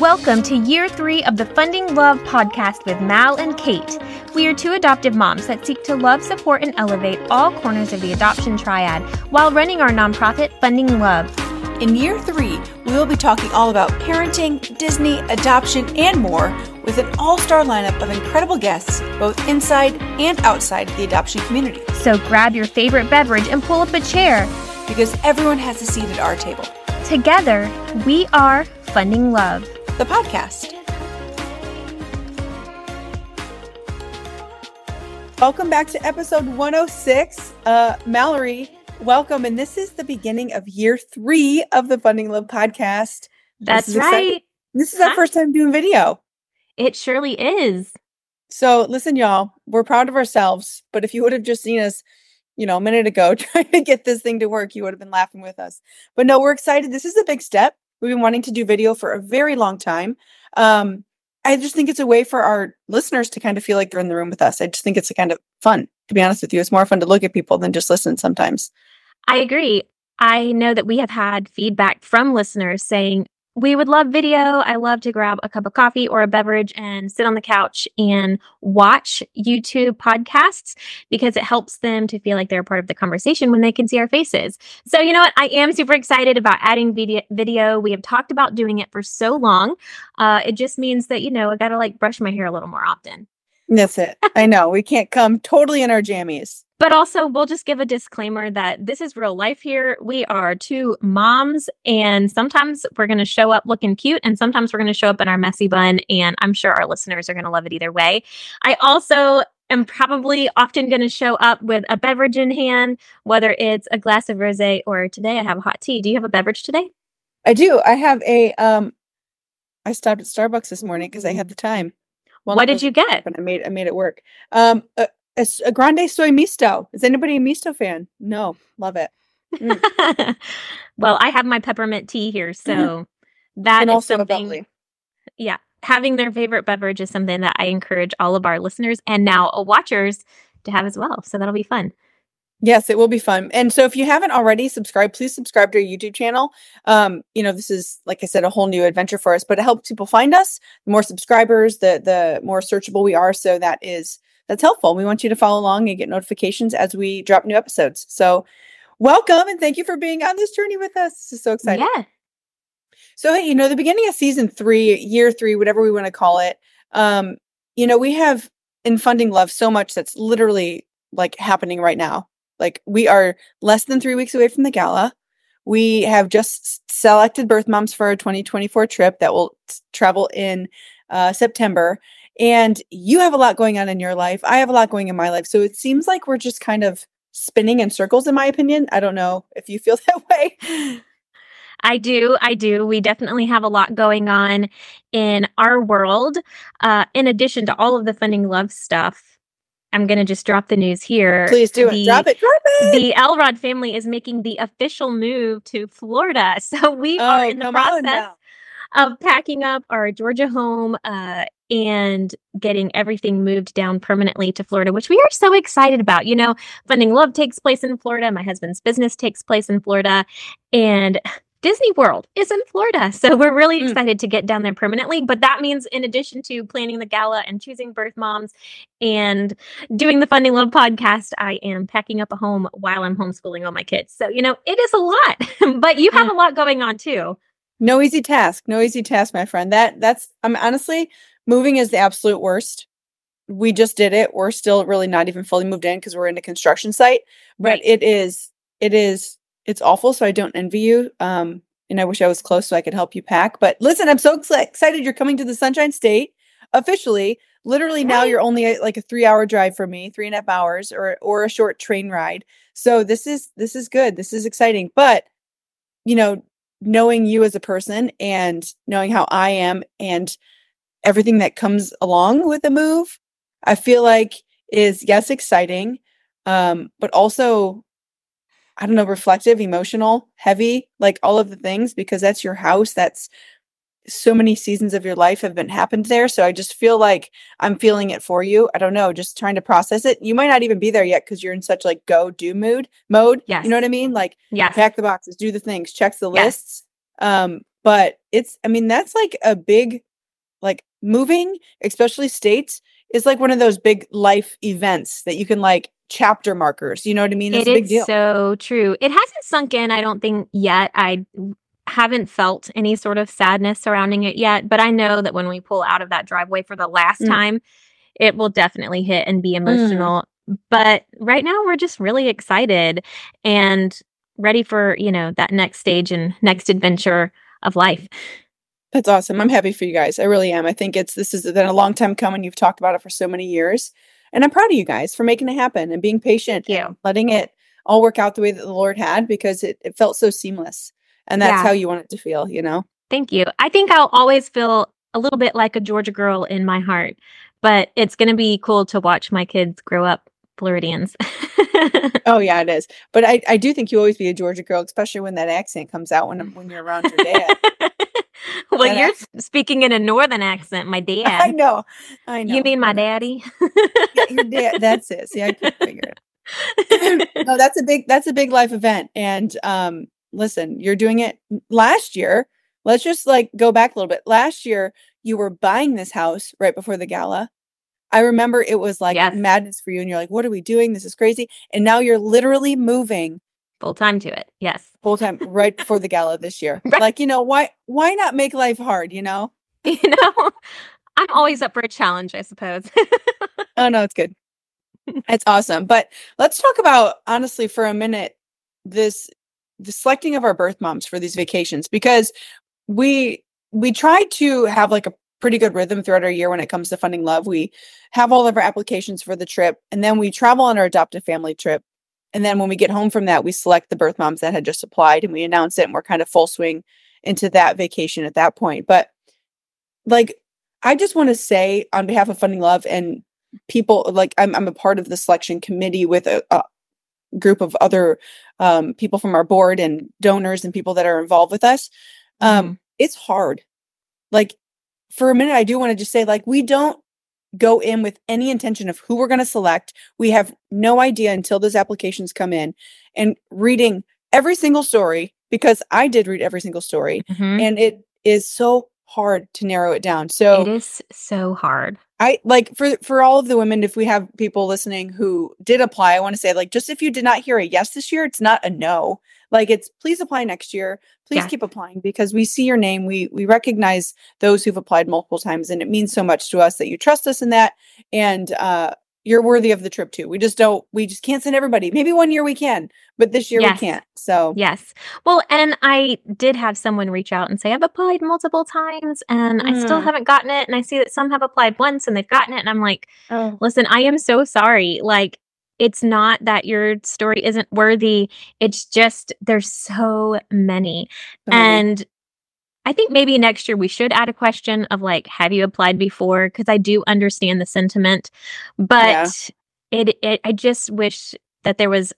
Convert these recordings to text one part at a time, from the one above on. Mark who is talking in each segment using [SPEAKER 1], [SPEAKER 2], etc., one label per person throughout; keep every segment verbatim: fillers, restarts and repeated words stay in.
[SPEAKER 1] Welcome to year three of the Funding Love podcast with Mal and Kate. We are two adoptive moms that seek to love, support, and elevate all corners of the adoption triad while running our nonprofit, Funding Love.
[SPEAKER 2] In year three, we will be talking all about parenting, Disney, adoption, and more with an all-star lineup of incredible guests, both inside and outside the adoption community.
[SPEAKER 1] So grab your favorite beverage and pull up a chair,
[SPEAKER 2] because everyone has a seat at our table.
[SPEAKER 1] Together, we are Funding Love,
[SPEAKER 2] the podcast. Welcome back to episode one oh six. Uh, Mallory, welcome. And this is the beginning of year three of the Funding Love podcast.
[SPEAKER 1] That's
[SPEAKER 2] this
[SPEAKER 1] right.
[SPEAKER 2] Exciting. This is our Hi. first time doing video.
[SPEAKER 1] It surely is.
[SPEAKER 2] So listen, y'all, we're proud of ourselves. But if you would have just seen us, you know, a minute ago trying to get this thing to work, you would have been laughing with us. But no, we're excited. This is a big step. We've been wanting to do video for a very long time. Um, I just think it's a way for our listeners to kind of feel like they're in the room with us. I just think it's a kind of fun, to be honest with you. It's more fun to look at people than just listen sometimes.
[SPEAKER 1] I agree. I know that we have had feedback from listeners saying, we would love video. I love to grab a cup of coffee or a beverage and sit on the couch and watch YouTube podcasts because it helps them to feel like they're a part of the conversation when they can see our faces. So you know what? I am super excited about adding video. video. We have talked about doing it for so long. Uh, it just means that, you know, I got to like brush my hair a little more often.
[SPEAKER 2] That's it. I know. We can't come totally in our jammies.
[SPEAKER 1] But also, we'll just give a disclaimer that this is real life here. We are two moms, and sometimes we're going to show up looking cute, and sometimes we're going to show up in our messy bun, and I'm sure our listeners are going to love it either way. I also am probably often going to show up with a beverage in hand, whether it's a glass of rosé or today I have a hot tea. Do you have a beverage today?
[SPEAKER 2] I do. I have a, um, I stopped at Starbucks this morning because I had the time.
[SPEAKER 1] Well, what did you get?
[SPEAKER 2] I made I made it work. Um, a, a, a grande soy misto. Is anybody a misto fan? No, love it.
[SPEAKER 1] Mm. Well, I have my peppermint tea here, so mm-hmm. that
[SPEAKER 2] and
[SPEAKER 1] is
[SPEAKER 2] also
[SPEAKER 1] something.
[SPEAKER 2] A bubbly.
[SPEAKER 1] Yeah, having their favorite beverage is something that I encourage all of our listeners and now watchers to have as well. So that'll be fun.
[SPEAKER 2] Yes, it will be fun. And so if you haven't already subscribed, please subscribe to our YouTube channel. Um, you know, this is, like I said, a whole new adventure for us, but it helps people find us. The more subscribers, the the more searchable we are. So that is, that's helpful. We want you to follow along and get notifications as we drop new episodes. So welcome and thank you for being on this journey with us. This is so exciting.
[SPEAKER 1] Yeah.
[SPEAKER 2] So, hey, you know, the beginning of season three, year three, whatever we want to call it, um, you know, we have in Funding Love so much that's literally like happening right now. Like we are less than three weeks away from the gala. We have just selected birth moms for our twenty twenty-four trip that will t- travel in uh, September. And you have a lot going on in your life. I have a lot going in my life. So it seems like we're just kind of spinning in circles, in my opinion. I don't know if you feel that way.
[SPEAKER 1] I do. I do. We definitely have a lot going on in our world. Uh, in addition to all of the Funding Love stuff, I'm going to just drop the news here.
[SPEAKER 2] Please do
[SPEAKER 1] the,
[SPEAKER 2] it. Drop it. Drop it.
[SPEAKER 1] The Elrod family is making the official move to Florida. So we oh, are in the process of packing up our Georgia home uh, and getting everything moved down permanently to Florida, which we are so excited about. You know, Funding Love takes place in Florida. My husband's business takes place in Florida. And Disney World is in Florida. So we're really mm. excited to get down there permanently. But that means in addition to planning the gala and choosing birth moms and doing the Funding Love podcast, I am packing up a home while I'm homeschooling all my kids. So, you know, it is a lot, but you have yeah. a lot going on too.
[SPEAKER 2] No easy task. No easy task, my friend. That that's, I'm mean, honestly, moving is the absolute worst. We just did it. We're still really not even fully moved in because we're in a construction site, but right. it is, it is, It's awful, so I don't envy you. Um, and I wish I was close so I could help you pack. But listen, I'm so ex- excited you're coming to the Sunshine State officially. Literally right. Now you're only a, like a three-hour drive from me, three and a half hours, or or a short train ride. So this is this is good. This is exciting. But you know, knowing you as a person and knowing how I am and everything that comes along with the move, I feel like is yes exciting, um, but also, I don't know, reflective, emotional, heavy, like all of the things, because that's your house. That's so many seasons of your life have been happened there. So I just feel like I'm feeling it for you. I don't know, just trying to process it. You might not even be there yet because you're in such like go do mood mode.
[SPEAKER 1] Yes.
[SPEAKER 2] You know what I mean? Like
[SPEAKER 1] yes.
[SPEAKER 2] pack the boxes, do the things, check the
[SPEAKER 1] yes.
[SPEAKER 2] lists. Um, but it's, I mean, that's like a big, like moving, especially states, is like one of those big life events that you can like chapter markers. You know what I mean? It's
[SPEAKER 1] It
[SPEAKER 2] a big
[SPEAKER 1] is
[SPEAKER 2] deal.
[SPEAKER 1] so true. It hasn't sunk in, I don't think, yet. I haven't felt any sort of sadness surrounding it yet, but I know that when we pull out of that driveway for the last
[SPEAKER 2] Mm.
[SPEAKER 1] time, it will definitely hit and be
[SPEAKER 2] Mm.
[SPEAKER 1] emotional. But right now we're just really excited and ready for, you know, that next stage and next adventure of life.
[SPEAKER 2] That's awesome. I'm happy for you guys. I really am. I think it's this has been a long time coming. You've talked about it for so many years. And I'm proud of you guys for making it happen and being patient
[SPEAKER 1] Thank you.
[SPEAKER 2] and letting it all work out the way that the Lord had, because it, it felt so seamless. And that's
[SPEAKER 1] Yeah.
[SPEAKER 2] how you want it to feel, you know?
[SPEAKER 1] Thank you. I think I'll always feel a little bit like a Georgia girl in my heart, but it's going to be cool to watch my kids grow up Floridians.
[SPEAKER 2] Oh yeah, it is. But I, I do think you always be a Georgia girl, especially when that accent comes out when when you're around your dad.
[SPEAKER 1] Well,
[SPEAKER 2] That
[SPEAKER 1] you're
[SPEAKER 2] ac-
[SPEAKER 1] speaking in a northern accent, my
[SPEAKER 2] I
[SPEAKER 1] dad.
[SPEAKER 2] know. I know.
[SPEAKER 1] You mean my
[SPEAKER 2] But, uh,
[SPEAKER 1] daddy?
[SPEAKER 2] yeah, your dad. That's it. See, I couldn't figure it. No, that's a big that's a big life event. And um listen, you're doing it last year. Let's just like go back a little bit. Last year, you were buying this house right before the gala. I remember it was like
[SPEAKER 1] Yes.
[SPEAKER 2] madness for you, and you're like, what are we doing? This is crazy. And now you're literally moving
[SPEAKER 1] Full time to it. Yes.
[SPEAKER 2] full time right before the gala this year.
[SPEAKER 1] Right.
[SPEAKER 2] Like, you know, why why not make life hard, you know?
[SPEAKER 1] You know, I'm always up for a challenge, I suppose.
[SPEAKER 2] Oh no, it's good. It's awesome. But let's talk about, honestly, for a minute, this the selecting of our birth moms for these vacations, because we we try to have like a pretty good rhythm throughout our year when it comes to funding love. We have all of our applications for the trip, and then we travel on our adoptive family trip. And then when we get home from that, we select the birth moms that had just applied, and we announce it, and we're kind of full swing into that vacation at that point. But like, I just want to say on behalf of Funding Love and people, like I'm, I'm a part of the selection committee with a, a group of other um, people from our board and donors and people that are involved with us. Um,
[SPEAKER 1] Mhm.
[SPEAKER 2] It's hard. Like, for a minute, I do want to just say, like, we don't go in with any intention of who we're going to select. We have no idea until those applications come in, and reading every single story, because I did read every single story,
[SPEAKER 1] Mhm.
[SPEAKER 2] and it is so hard to narrow it down.
[SPEAKER 1] It
[SPEAKER 2] So
[SPEAKER 1] is so hard.
[SPEAKER 2] I like for for all of the women, if we have people listening who did apply, I want to say, like, just if you did not hear a yes this year, it's not a no. Like, it's please apply next year. Please
[SPEAKER 1] Yes.
[SPEAKER 2] keep applying, because we see your name. We we recognize those who've applied multiple times, and it means so much to us that you trust us in that. And uh you're worthy of the trip too. We just don't we just can't send everybody. Maybe one year we can, but this year we
[SPEAKER 1] Yes.
[SPEAKER 2] can't. So
[SPEAKER 1] Yes. Well, and I did have someone reach out and say, I've applied multiple times and I still
[SPEAKER 2] Mm.
[SPEAKER 1] haven't gotten it. And I see that some have applied once and they've gotten it. And I'm like,
[SPEAKER 2] Oh.
[SPEAKER 1] listen, I am so sorry. Like, it's not that your story isn't worthy. It's just there's so many.
[SPEAKER 2] So many.
[SPEAKER 1] And I think maybe next year we should add a question of like, have you applied before? Because I do understand the sentiment, but
[SPEAKER 2] Yeah.
[SPEAKER 1] it, it I just wish that there was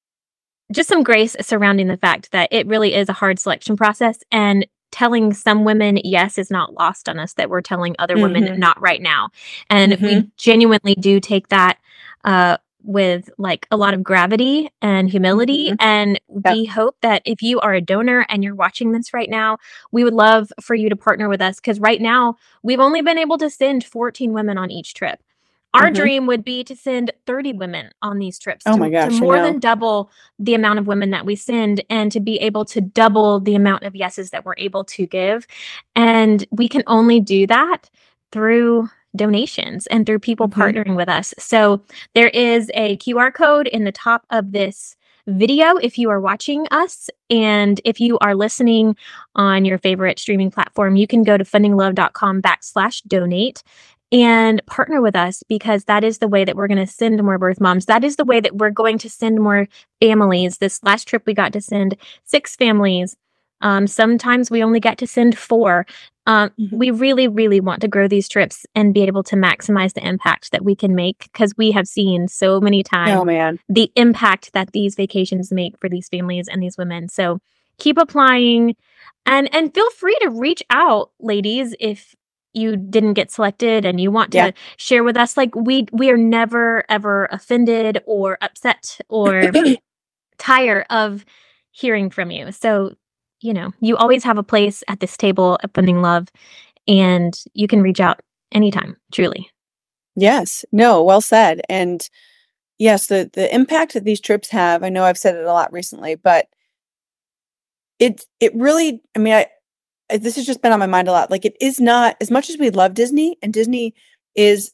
[SPEAKER 1] just some grace surrounding the fact that it really is a hard selection process, and telling some women yes is not lost on us, that we're telling other women
[SPEAKER 2] Mhm.
[SPEAKER 1] not right now. And we
[SPEAKER 2] Mhm.
[SPEAKER 1] genuinely do take that uh, with like a lot of gravity and humility.
[SPEAKER 2] Mhm.
[SPEAKER 1] And
[SPEAKER 2] Yep.
[SPEAKER 1] we hope that if you are a donor and you're watching this right now, we would love for you to partner with us, because right now we've only been able to send fourteen women on each trip. Our
[SPEAKER 2] Mhm.
[SPEAKER 1] dream would be to send thirty women on these trips,
[SPEAKER 2] Oh
[SPEAKER 1] to,
[SPEAKER 2] my
[SPEAKER 1] to
[SPEAKER 2] gosh, I
[SPEAKER 1] more
[SPEAKER 2] know.
[SPEAKER 1] than double the amount of women that we send, and to be able to double the amount of yeses that we're able to give. And we can only do that through donations and through people
[SPEAKER 2] Mhm.
[SPEAKER 1] partnering with us. So there is a Q R code in the top of this video if you are watching us. And if you are listening on your favorite streaming platform, you can go to fundinglove.com backslash donate and partner with us, because that is the way that we're going to send more birth moms. That is the way that we're going to send more families. This last trip, we got to send six families. Um, sometimes we only get to send four. Um,
[SPEAKER 2] Mhm.
[SPEAKER 1] we really, really want to grow these trips and be able to maximize the impact that we can make, because we have seen so many times
[SPEAKER 2] Oh man.
[SPEAKER 1] the impact that these vacations make for these families and these women. So keep applying, and and feel free to reach out, ladies, if you didn't get selected and you want to
[SPEAKER 2] Yeah.
[SPEAKER 1] share with us. Like, we we are never ever offended or upset or tired of hearing from you. So you know, you always have a place at this table at Funding Love, and you can reach out anytime, truly.
[SPEAKER 2] Yes. No, well said. And yes, the the impact that these trips have, I know I've said it a lot recently, but it it really, I mean, I, I this has just been on my mind a lot. Like, it is not, as much as we love Disney, and Disney is,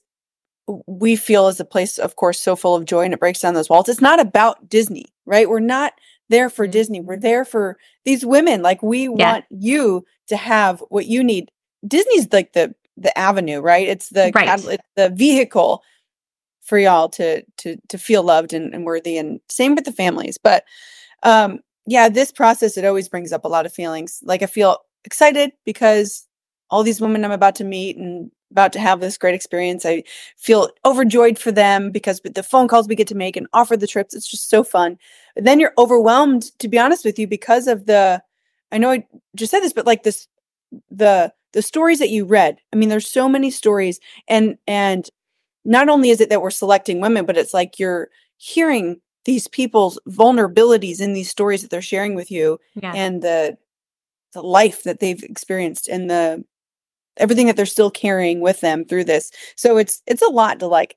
[SPEAKER 2] we feel, is a place, of course, so full of joy, and it breaks down those walls. It's not about Disney, right? We're not there for Disney. We're there for these women. Like, we yeah. want you to have what you need. Disney's like the the avenue, right? It's the
[SPEAKER 1] right.
[SPEAKER 2] cat, it's the vehicle for y'all to to to feel loved and, and worthy. And same with the families. But um yeah, this process, it always brings up a lot of feelings. Like, I feel excited because all these women I'm about to meet and about to have this great experience. I feel overjoyed for them because the phone calls we get to make and offer the trips, it's just so fun. But then you're overwhelmed, to be honest with you, because of the, I know I just said this, but like this, the the stories that you read. I mean, there's so many stories, and and not only is it that we're selecting women, but it's like you're hearing these people's vulnerabilities in these stories that they're sharing with you,
[SPEAKER 1] yeah.
[SPEAKER 2] and the the life that they've experienced, and the everything that they're still carrying with them through this. So it's it's a lot to like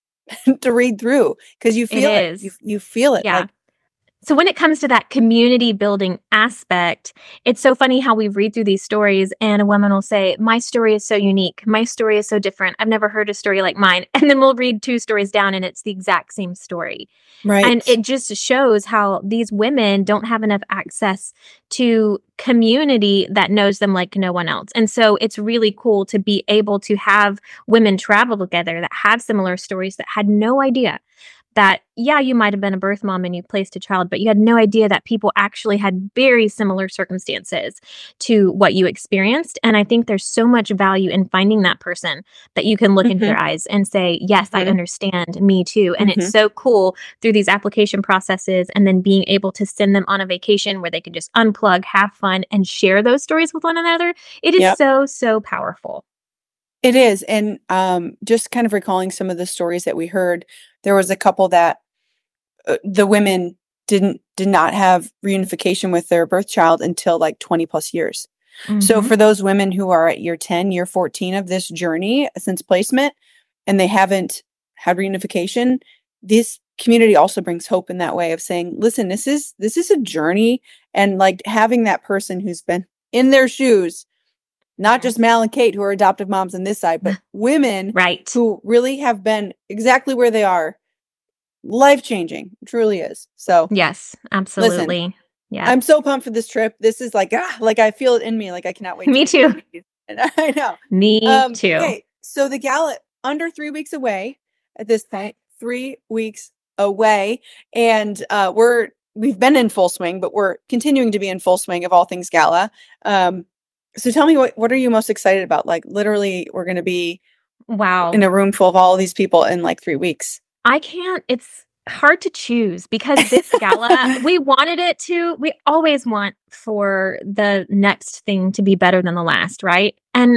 [SPEAKER 2] to read through, because you feel it, it. You, you feel it.
[SPEAKER 1] Yeah.
[SPEAKER 2] Like,
[SPEAKER 1] so when it comes to that community building aspect, it's so funny how we read through these stories and a woman will say, my story is so unique. My story is so different. I've never heard a story like mine. And then we'll read two stories down and it's the exact same story.
[SPEAKER 2] Right.
[SPEAKER 1] And it just shows how these women don't have enough access to community that knows them like no one else. And so it's really cool to be able to have women travel together that have similar stories that had no idea that, yeah, you might have been a birth mom and you placed a child, but you had no idea that people actually had very similar circumstances to what you experienced. And I think there's so much value in finding that person that you can look mm-hmm. into their eyes and say, yes, mm-hmm. I understand, me too. And mm-hmm. it's so cool through these application processes, and then being able to send them on a vacation where they can just unplug, have fun, and share those stories with one another. It is yep. so, so powerful.
[SPEAKER 2] It is. And um, just kind of recalling some of the stories that we heard, there was a couple that uh, the women didn't did not have reunification with their birth child until like twenty plus years. Mm-hmm. So for those women who are at year ten, year fourteen of this journey since placement, and they haven't had reunification, this community also brings hope in that way of saying, listen, this is this is a journey, and like having that person who's been in their shoes, not just Mal and Kate, who are adoptive moms on this side, but women
[SPEAKER 1] right.
[SPEAKER 2] who really have been exactly where they are. Life-changing. It truly is. So
[SPEAKER 1] yes, absolutely.
[SPEAKER 2] Yeah. I'm so pumped for this trip. This is like, ah, like I feel it in me. Like I cannot wait.
[SPEAKER 1] Me
[SPEAKER 2] to
[SPEAKER 1] too.
[SPEAKER 2] And I know.
[SPEAKER 1] Me um, too.
[SPEAKER 2] Okay. So the gala, under three weeks away at this point, three weeks away. And uh, we're, we've been in full swing, but we're continuing to be in full swing of all things gala. Um, So tell me, what, what are you most excited about? Like, literally, we're going to be
[SPEAKER 1] wow
[SPEAKER 2] in a room full of all these people in like three weeks.
[SPEAKER 1] I can't, it's hard to choose because this gala, we wanted it to, we always want for the next thing to be better than the last, right? And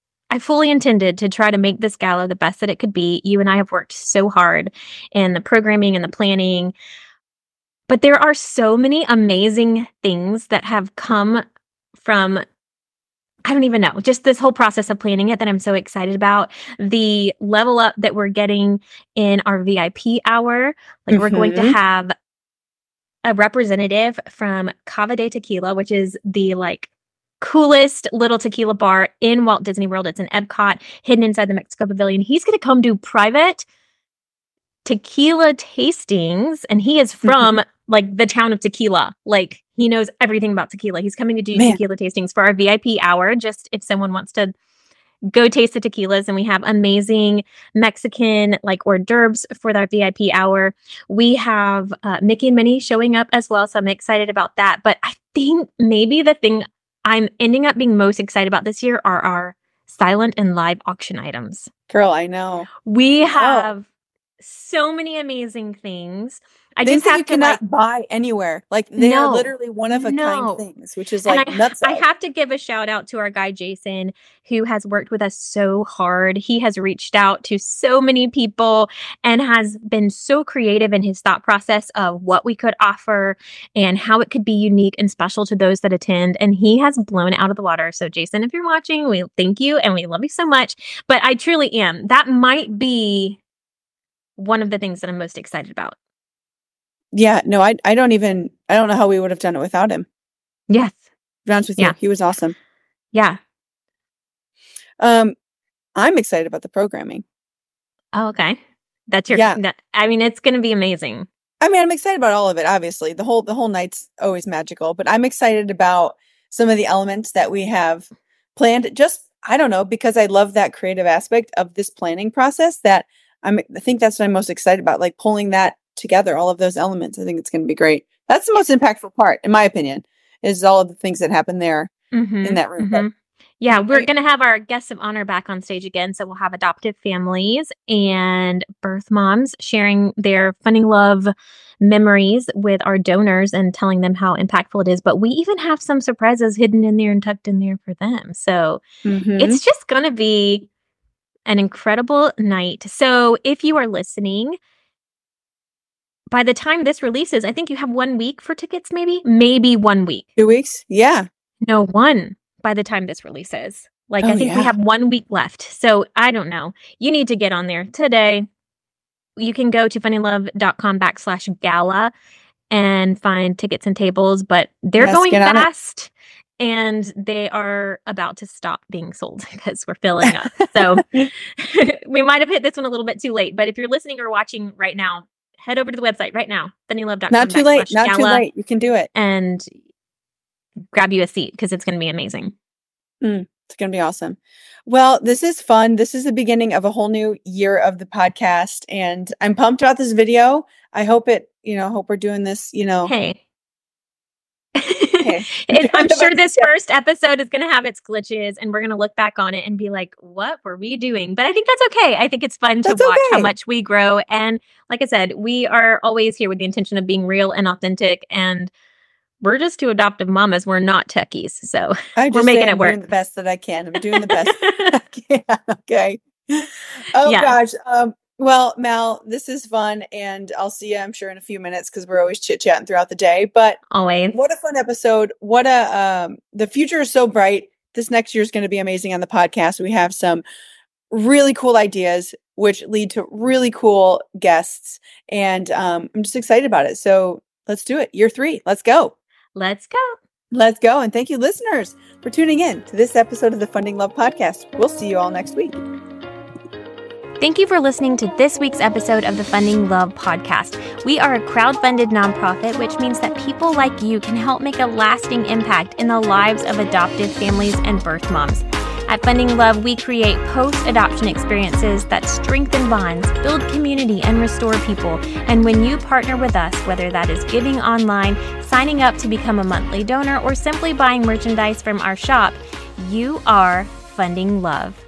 [SPEAKER 1] I fully intended to try to make this gala the best that it could be. You and I have worked so hard in the programming and the planning, but there are so many amazing things that have come from, I don't even know, just this whole process of planning it that I'm so excited about. The level up that we're getting in our V I P hour. Like mm-hmm. we're going to have a representative from Cava de Tequila, which is the like coolest little tequila bar in Walt Disney World. It's in Epcot, hidden inside the Mexico Pavilion. He's going to come do private tequila tastings, and he is from like the town of Tequila. Like he knows everything about tequila. He's coming to do Man. tequila tastings for our V I P hour, just if someone wants to go taste the tequilas. And we have amazing Mexican like hors d'oeuvres for that V I P hour. We have uh, Mickey and Minnie showing up as well, so I'm excited about that. But I think maybe the thing I'm ending up being most excited about this year are our silent and live auction items.
[SPEAKER 2] Girl, I know.
[SPEAKER 1] We have so many amazing things. I
[SPEAKER 2] things
[SPEAKER 1] just
[SPEAKER 2] that
[SPEAKER 1] have
[SPEAKER 2] you
[SPEAKER 1] to
[SPEAKER 2] cannot
[SPEAKER 1] like
[SPEAKER 2] buy anywhere. Like they
[SPEAKER 1] no,
[SPEAKER 2] are literally one of a
[SPEAKER 1] no.
[SPEAKER 2] kind things, which is
[SPEAKER 1] And
[SPEAKER 2] like
[SPEAKER 1] I,
[SPEAKER 2] nuts.
[SPEAKER 1] I have to give a shout out to our guy, Jason, who has worked with us so hard. He has reached out to so many people and has been so creative in his thought process of what we could offer and how it could be unique and special to those that attend. And he has blown it out of the water. So Jason, if you're watching, we thank you and we love you so much. But I truly am. That might be one of the things that I'm most excited about.
[SPEAKER 2] Yeah, no, I I don't even, I don't know how we would have done it without him.
[SPEAKER 1] Yes.
[SPEAKER 2] To be honest with
[SPEAKER 1] Yeah.
[SPEAKER 2] you, he was awesome.
[SPEAKER 1] Yeah.
[SPEAKER 2] Um, I'm excited about the programming.
[SPEAKER 1] Oh, okay. That's your,
[SPEAKER 2] Yeah.
[SPEAKER 1] that, I mean, it's going to be amazing.
[SPEAKER 2] I mean, I'm excited about all of it, obviously. The whole the whole night's always magical, but I'm excited about some of the elements that we have planned. Just, I don't know, because I love that creative aspect of this planning process that I'm I think that's what I'm most excited about, like pulling that together, all of those elements. I think it's going to be great. That's the most impactful part, in my opinion, is all of the things that happen there
[SPEAKER 1] Mm-hmm,
[SPEAKER 2] in that room.
[SPEAKER 1] mm-hmm. Yeah, we're
[SPEAKER 2] Right.
[SPEAKER 1] going to have our guests of honor back on stage again. So we'll have adoptive families and birth moms sharing their Funding Love memories with our donors and telling them how impactful it is. But we even have some surprises hidden in there and tucked in there for them. So
[SPEAKER 2] Mhm.
[SPEAKER 1] it's just going to be an incredible night. So if you are listening, by the time this releases, I think you have one week for tickets, maybe, maybe one week.
[SPEAKER 2] Two weeks? Yeah.
[SPEAKER 1] No, one by the time this releases. Like,
[SPEAKER 2] Oh,
[SPEAKER 1] I think
[SPEAKER 2] yeah.
[SPEAKER 1] we have one week left. So I don't know. You need to get on there today. You can go to funnylove.com backslash gala and find tickets and tables, but they're
[SPEAKER 2] Yes,
[SPEAKER 1] going
[SPEAKER 2] get on it.
[SPEAKER 1] fast and they are about to stop being sold because we're filling up. So we might have hit this one a little bit too late, but if you're listening or watching right now, head over to the website right now, funnylove.com
[SPEAKER 2] Not too late.
[SPEAKER 1] backslash
[SPEAKER 2] Not too
[SPEAKER 1] gala,
[SPEAKER 2] late. You can do it.
[SPEAKER 1] and grab you a seat because it's going to be amazing.
[SPEAKER 2] Mm, it's going to be awesome. Well, this is fun. This is the beginning of a whole new year of the podcast, and I'm pumped about this video. I hope it, you know, hope we're doing this, you know.
[SPEAKER 1] Hey.
[SPEAKER 2] Hey.
[SPEAKER 1] It, I'm sure this first episode is going to have its glitches and we're going to look back on it and be like, what were we doing? But I think that's okay. I think it's fun to
[SPEAKER 2] That's
[SPEAKER 1] watch how
[SPEAKER 2] okay.
[SPEAKER 1] much we grow. And like I said, we are always here with the intention of being real and authentic. And we're just two adoptive mamas. We're not techies. So
[SPEAKER 2] I
[SPEAKER 1] we're
[SPEAKER 2] just
[SPEAKER 1] making
[SPEAKER 2] say
[SPEAKER 1] it
[SPEAKER 2] I'm
[SPEAKER 1] work.
[SPEAKER 2] doing the best that I can. I'm doing the best I can. Okay. Oh,
[SPEAKER 1] Yeah.
[SPEAKER 2] gosh. Um, well, Mal, this is fun, and I'll see you, I'm sure, in a few minutes because we're always chit-chatting throughout the day. But
[SPEAKER 1] Always.
[SPEAKER 2] what a fun episode. What a, um, the future is so bright. This next year is going to be amazing on the podcast. We have some really cool ideas, which lead to really cool guests. And um, I'm just excited about it. So let's do it. Year three. Let's go.
[SPEAKER 1] Let's go.
[SPEAKER 2] Let's go. And thank you, listeners, for tuning in to this episode of the Funding Love Podcast. We'll see you all next week.
[SPEAKER 1] Thank you for listening to this week's episode of the Funding Love Podcast. We are a crowd-funded nonprofit, which means that people like you can help make a lasting impact in the lives of adoptive families and birth moms. At Funding Love, we create post-adoption experiences that strengthen bonds, build community, and restore people. And when you partner with us, whether that is giving online, signing up to become a monthly donor, or simply buying merchandise from our shop, you are funding love.